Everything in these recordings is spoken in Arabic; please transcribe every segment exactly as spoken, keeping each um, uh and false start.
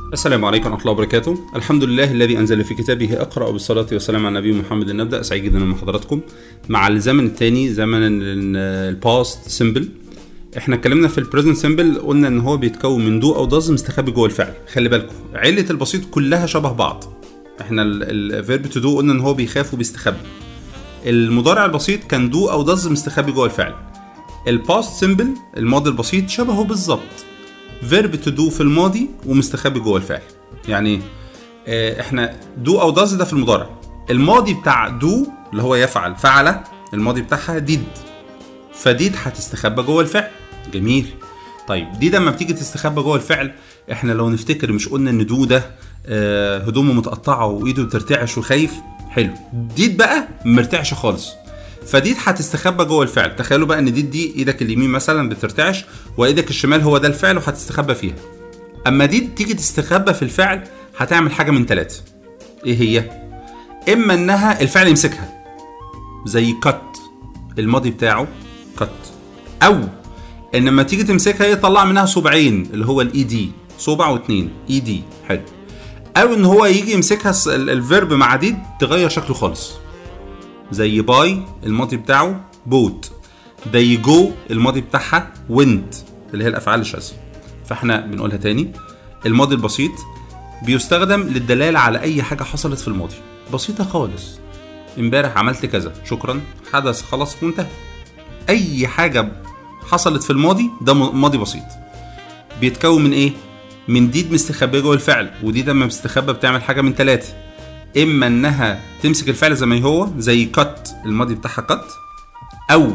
السلام عليكم ورحمة الله وبركاته. الحمد لله الذي أنزل في كتابه اقرأ وبالصلاة والسلام على نبي محمد. نبدأ. سعيد جدا مع حضراتكم مع الزمن الثاني، زمن الباست سيمبل. احنا اتكلمنا في البريزنت سيمبل، قلنا ان هو بيتكون من دو او داز مستخبي جوه الفعل. خلي بالكم عيلة البسيط كلها شبه بعض. احنا الفيرب تو دو قلنا ان هو بيخاف وبيستخبي. المضارع البسيط كان دو او داز مستخبي جوه الفعل. الباست سيمبل الماضي البسيط شبهه بالظبط، فيرب تو دو في الماضي ومستخبي جوه الفعل. يعني اه احنا دو او داز ده في المضارع، الماضي بتاع دو اللي هو يفعل فعل، الماضي بتاعها ديد، فديد هتستخبى جوه الفعل. جميل. طيب دي لما بتيجي تستخبى جوه الفعل، احنا لو نفتكر مش قلنا ان دو ده اه هدومه متقطعه وايده بترتعش وخايف؟ حلو. ديد بقى مرتعش خالص، فديد هتستخبى جوه الفعل. تخيلوا بقى ان ديد دي ايدك اليمين مثلا بترتعش وايدك الشمال هو ده الفعل وهتستخبى فيها. اما ديد تيجي تستخبى في الفعل هتعمل حاجه من ثلاثه. ايه هي؟ اما انها الفعل يمسكها زي كت، الماضي بتاعه كت، او ان لما تيجي تمسكها يطلع منها صبعين اللي هو الاي دي، صبع واتنين اي دي. حلو. او ان هو يجي يمسكها الفيرب مع ديد تغير شكله خالص، زي باي الماضي بتاعه بوت، زي جو الماضي بتاعها وينت اللي هي الافعال الشاذة. فاحنا بنقولها تاني، الماضي البسيط بيستخدم للدلالة على اي حاجة حصلت في الماضي، بسيطة خالص. امبارح عملت كذا، شكرا، حدث خلاص منتهى. اي حاجة حصلت في الماضي ده ماضي بسيط. بيتكون من ايه؟ من ديد مستخبية جوه الفعل، ودي لما بتستخبى بتعمل حاجة من ثلاثة. اما انها تمسك الفعل زي ما هو زي كت الماضي بتاعها كت، او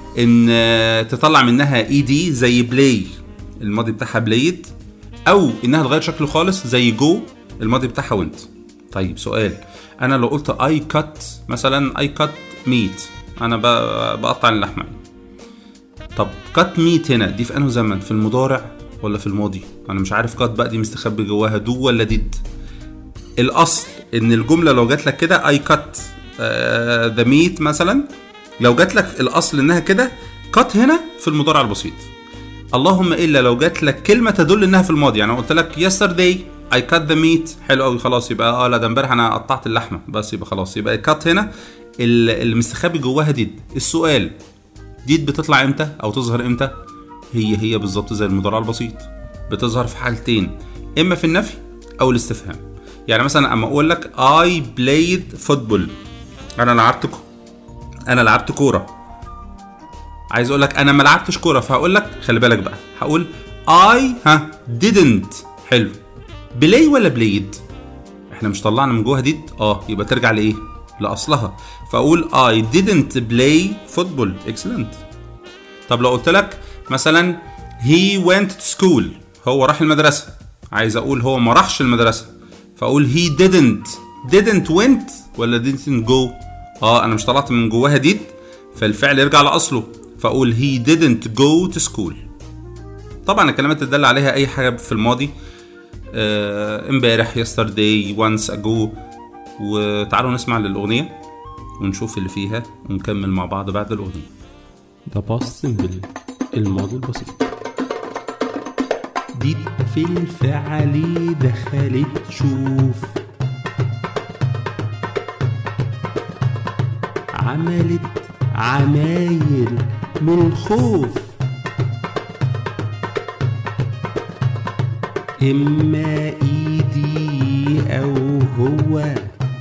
ان تطلع منها اي دي زي بلاي الماضي بتاعها بلايد، او انها تغير شكله خالص زي جو الماضي بتاعها وينت. طيب سؤال، انا لو قلت اي كت مثلا، اي كت ميت، انا بقطع اللحمه. طب كت ميت هنا دي في انه زمن، في المضارع ولا في الماضي؟ انا مش عارف كت بقى دي مستخبي جواها دو ولا ديد. الاصل ان الجمله لو جات لك كده اي كات ذا ميت مثلا، لو جات لك الاصل انها كده كات هنا في المضارع البسيط. اللهم الا لو جات لك كلمه تدل انها في الماضي، يعني قلت لك yesterday I cut the meat، حلو قوي، خلاص يبقى اه لا ده امبارح انا قطعت اللحمه بس، يبقى خلاص يبقى كات هنا اللي مستخبي جواها ديد. السؤال، ديد بتطلع امتى او تظهر امتى؟ هي هي بالظبط زي المضارع البسيط، بتظهر في حالتين، اما في النفي او الاستفهام. يعني مثلا اما اقول لك I played football، انا لعبت انا لعبت كوره، عايز اقول لك انا ما لعبتش كوره، فهقول لك خلي بالك بقى، هقول I ها didn't. حلو. بلاي ولا بلايد؟ احنا مش طلعنا من جوه ديد، اه يبقى ترجع لايه؟ لاصلها، فاقول I didn't play football. excellent. طب لو قلت لك مثلا he went to school، هو راح المدرسه، عايز اقول هو ما راحش المدرسه، فاقول he didn't didn't went ولا didn't go؟ اه انا مش طلعت من جواها ديد، فالفعل يرجع لاصله، فاقول he didn't go to school. طبعا الكلمات تدل عليها اي حاجه في الماضي، امبارح yesterday once ago. وتعالوا نسمع للاغنيه ونشوف اللي فيها ونكمل مع بعض بعد الاغنيه. The past simple الماضي البسيط. ديد في الفعل دخلت شوف، عملت عمايل من الخوف، إما إيدي أو هو،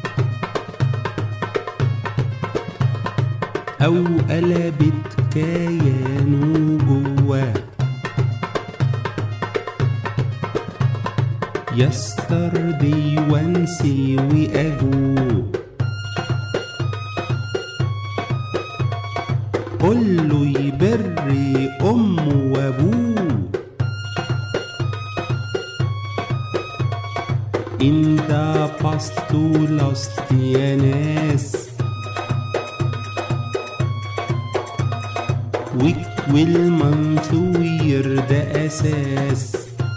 أو قلبت كيانه جوا. yesterday وانسي وأجو، قوله يبري أمه وأبوه. in the past to lost يا ناس، week والmonth وير ده أساس.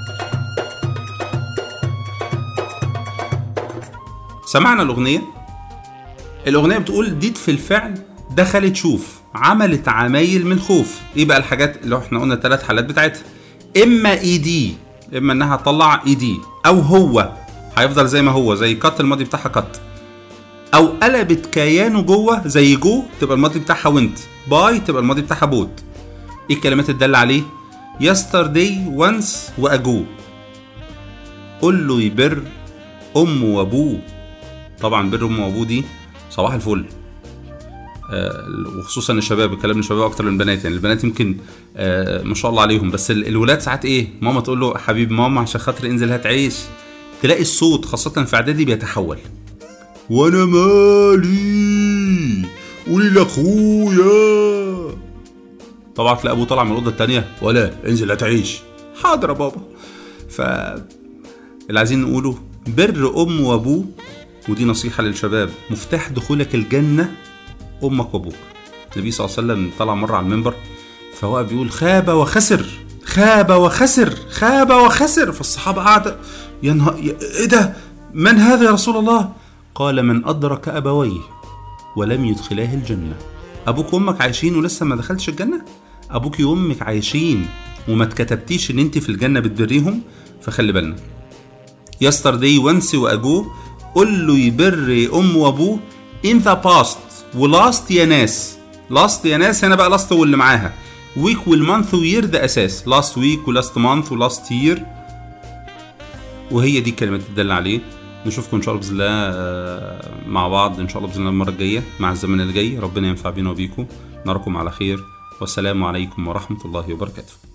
سمعنا الأغنية. الأغنية بتقول ديد في الفعل دخلت شوف، عملت عمايل من خوف. ايه بقى الحاجات اللي احنا قلنا الثلاث حالات بتاعتها؟ اما اي دي، اما انها تطلع اي دي، او هو هيفضل زي ما هو، زي كات الماضي بتاعها كات، او قلبت كيانه جوه زي جو تبقى الماضي بتاعها وينت، باي تبقى الماضي بتاعها بوت. ايه الكلمات الدالة عليه؟ yesterday once واجو. قول له يبر امه وابوه. طبعا بر امه وابوه دي صباح الفل، آه وخصوصا الشباب، الكلام للشباب اكتر من البنات، يعني البنات يمكن آه ما شاء الله عليهم، بس الولاد ساعات ايه، ماما تقول له حبيب ماما عشان خاطر انزل هات عيش، تلاقي الصوت خاصه في اعدادي بيتحول، وانا مالي قولي لاخويا. طبعا تلاقي ابوه طالع من الاوضه الثانيه، ولا انزل هات عيش، حاضر يا بابا. ف اللي عايزين نقوله بر ام وابوه، ودي نصيحه للشباب، مفتاح دخولك الجنه امك وابوك. النبي صلى الله عليه وسلم طلع مره على المنبر فهو بيقول خاب وخسر خاب وخسر خاب وخسر، فالصحابه قاعده ينهار، ايه ده، من هذا يا رسول الله؟ قال من ادرك ابويه ولم يدخلاه الجنه. ابوك وامك عايشين ولسه ما دخلتش الجنه؟ ابوك وامك عايشين وما اتكتبتيش ان انت في الجنه بتبريهم، فخلي بالنا. yesterday once واجو، قول له يبر ام وابوه in the past ولاست يا ناس. لاست يا ناس هنا بقى لاست واللي معاها، ويك والمانث وير ده اساس، لاست ويك ولاست مانث ولاست يير، وهي دي الكلمات اللي تدل عليه. نشوفكم ان شاء الله باذن الله مع بعض ان شاء الله باذن الله المره الجايه مع الزمن اللي جاي. ربنا ينفع بينا وبيكم، نراكم على خير، والسلام عليكم ورحمه الله وبركاته.